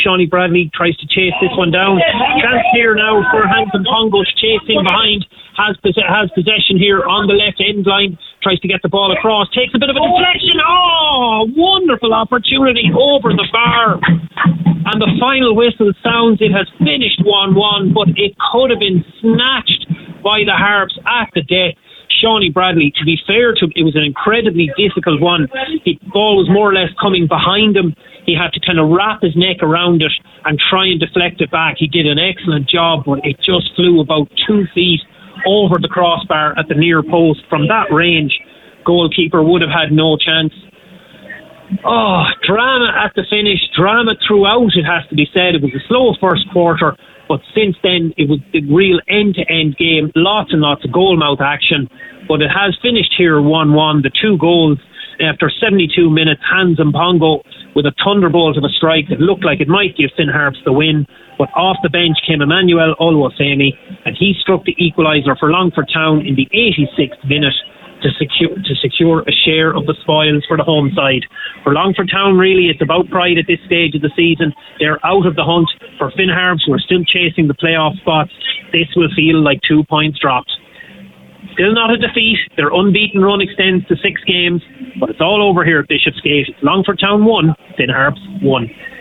Shawnee Bradley tries to chase this one down. Chance here now for Hanson Pongo, chasing behind, has possession here on the left end line, tries to get the ball across, takes a bit of a deflection. Oh, wonderful opportunity over the bar. And the final whistle sounds it has finished 1-1, but it could have been snatched by the Harps at the death. Shawnee Bradley, to be fair to him, it was an incredibly difficult one. The ball was more or less coming behind him. He had to kind of wrap his neck around it and try and deflect it back. He did an excellent job, but it just flew about 2 feet over the crossbar at the near post. From that range, goalkeeper would have had no chance. Oh, drama at the finish, drama throughout, it has to be said. It was a slow first quarter, but since then it was the real end-to-end game, lots and lots of goal-mouth action, but it has finished here 1-1. The 2 goals after 72 minutes, Hanson Pongo with a thunderbolt of a strike that looked like it might give Finn Harps the win, but off the bench came Emmanuel Oluwafemi, and he struck the equaliser for Longford Town in the 86th minute to secure a share of the spoils for the home side. For Longford Town, really, it's about pride at this stage of the season. They're out of the hunt. For Finn Harps, who are still chasing the playoff spots, this will feel like 2 points dropped. Still not a defeat. Their unbeaten run extends to 6 games, but it's all over here at Bishopsgate. Longford Town 1, Finn Harps 1.